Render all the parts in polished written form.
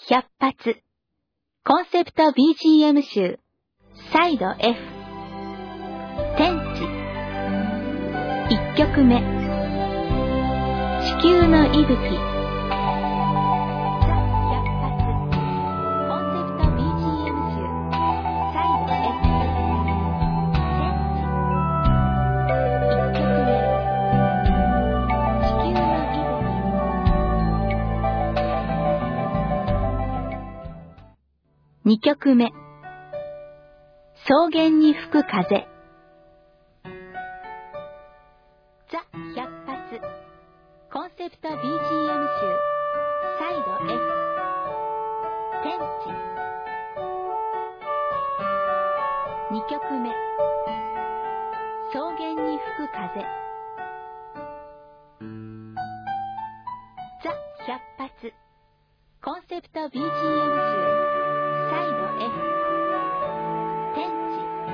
百発コンセプト BGM 集サイド F 天地1曲目地球の息吹ザ・百発コンセプト BGM 集サイド F 天地1曲目地球の息吹2曲目草原に吹く風ザ・百発コンセプト BGM 集サイド F 天地2曲目草原に吹く風ザ・百発コンセプト BGM 集サイド F 天地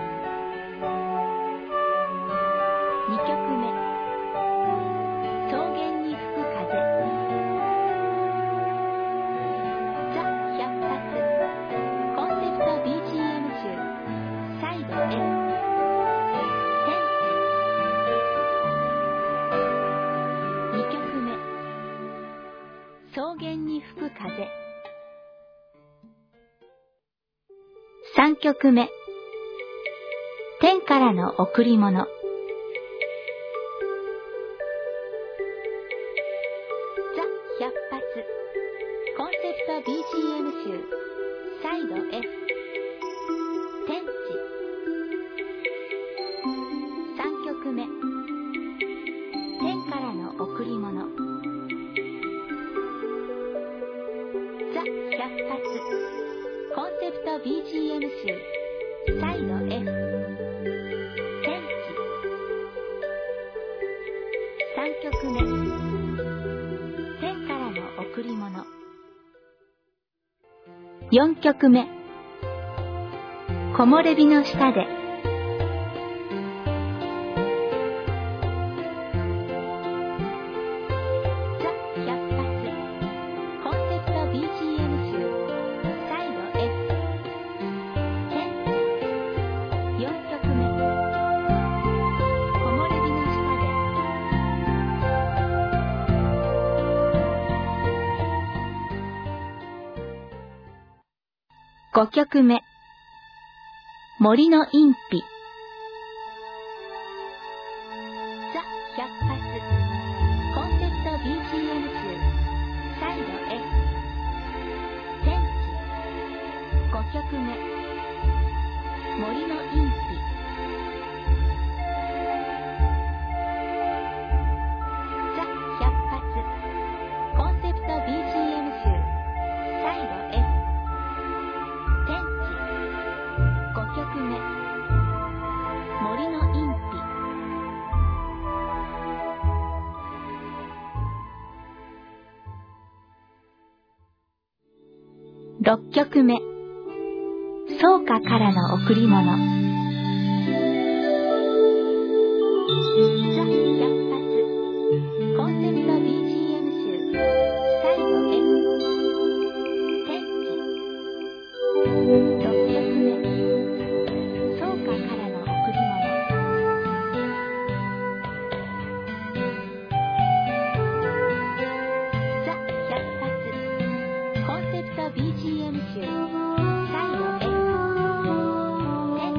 2曲目草原に吹く風ザ・百発コンセプト BGM 集サイド F 天地2曲目草原に吹く風3曲目天からの贈り物ザ・百発コンセプト BGM 集サイド F 天地3曲目天からの贈り物ザ・百発コンセプト BGM 集サイド F 天地3曲目天からの贈り物4曲目木漏れ日の下でザ・百発コンセプト BGM 集サイド F 天地4曲目木漏れ日の下で5曲目森の陰火ザ・百発コンセプト BGM 集サイド F 天地5曲目森の陰火ザ・百発コンセプト BGM 集サイド F 天地5曲目森の陰火6曲目草加からの贈り物ザ・百発コンセプト BGM 集サイド F 天地6曲目草加からの贈り物ザ・百発コンセプト BGM 集サイド F 天地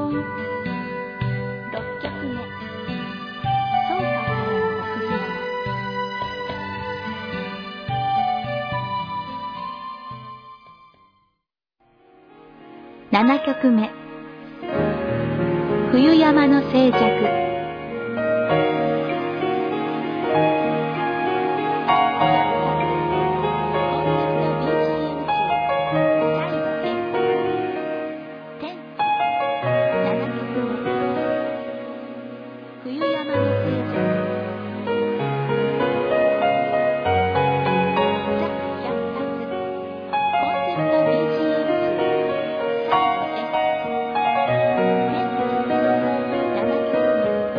6曲目草加からの贈り物7曲目冬山の静寂7曲目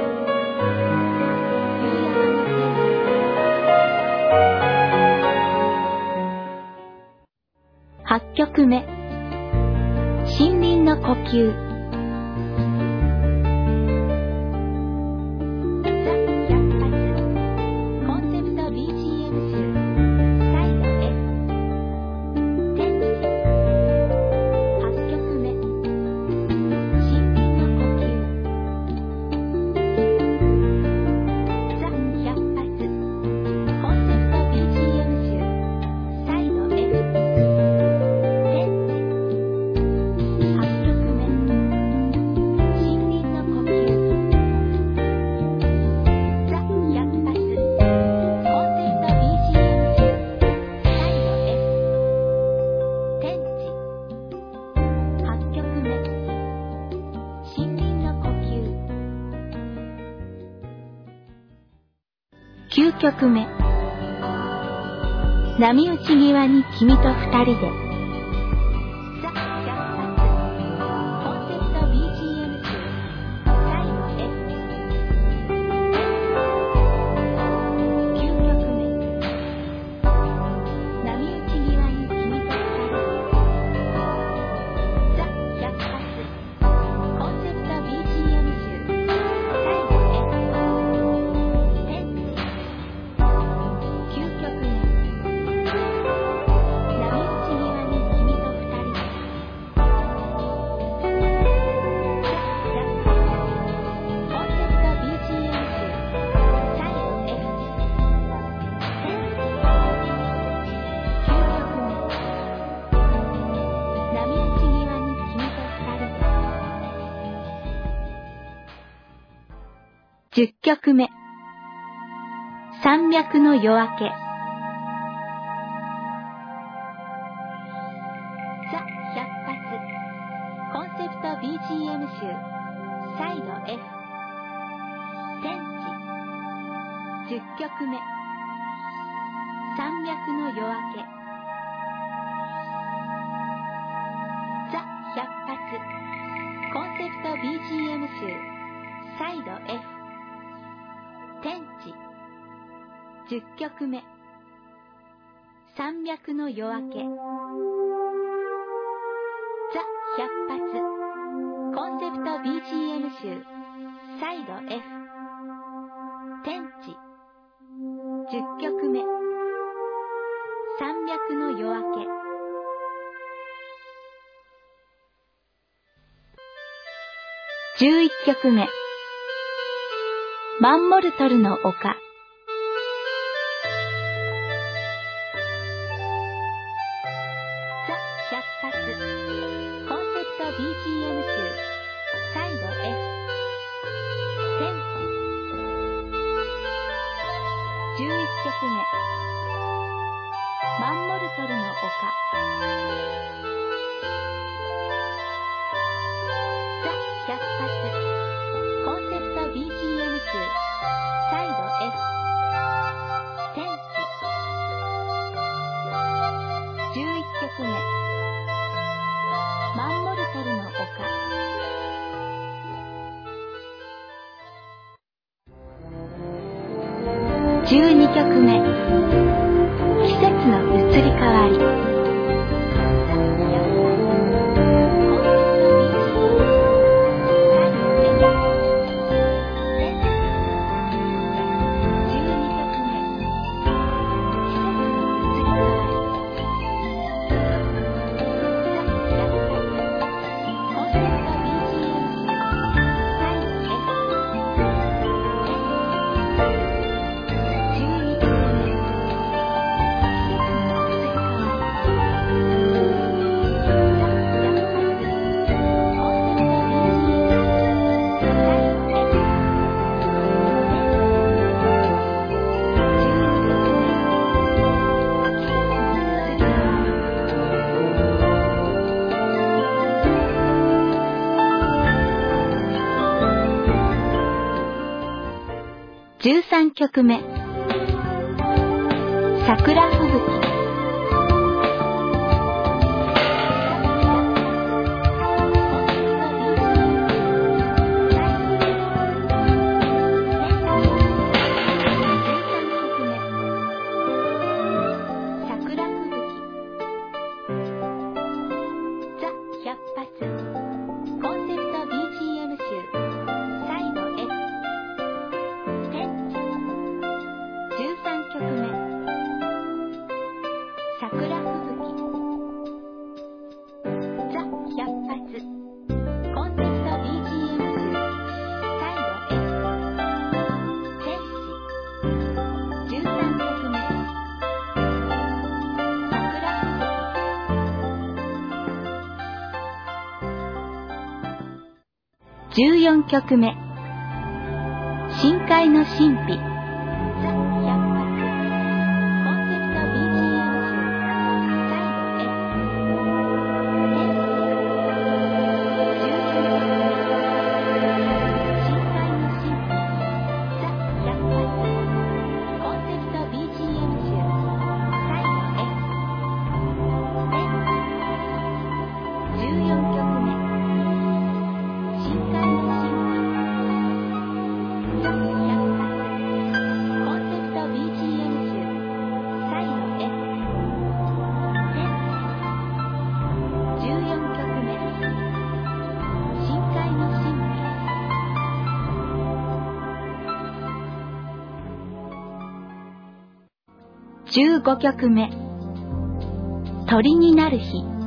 8曲目、森林の呼吸。9曲目、波打ち際に君と二人で。ザ・百発コンセプト BGM 集サイド F。 9曲目、波打ち際に君と二人で。ザ・百発コンセプト BGM 集サイド F。10曲目、山脈の夜明け。ザ・百発コンセプト BGM 集サイド F。 天地。10曲目、山脈の夜明け。ザ・百発コンセプト BGM 集サイド F。天地。10曲目、山脈の夜明け。ザ・百発コンセプト BGM 集サイド F。 天地。10曲目、山脈の夜明け。11曲目、マンモルトルの丘。ザ・百発コンセプト BGM 集サイド F。 天地。11曲目、マンモルトルの丘。ザ・百発コンセプト BGM 集サイド F。 天地。11曲目、マンモルトルの丘。12曲目、季節の移り変わり。13曲目、桜吹雪。11 桜吹雪ザ・百発コンセプト BGM 集サイド F 天使13曲目桜吹雪14曲目深海の神秘ザ・百発コンセプト BGM 集サイド F 天使14曲目深海の神秘ザ・百発コンセプト BGM 集サイド F 天使14曲目深海の神秘ザ・百発コンセプト BGM 集サイド F 天使14曲目深海の神秘15曲目鳥になる日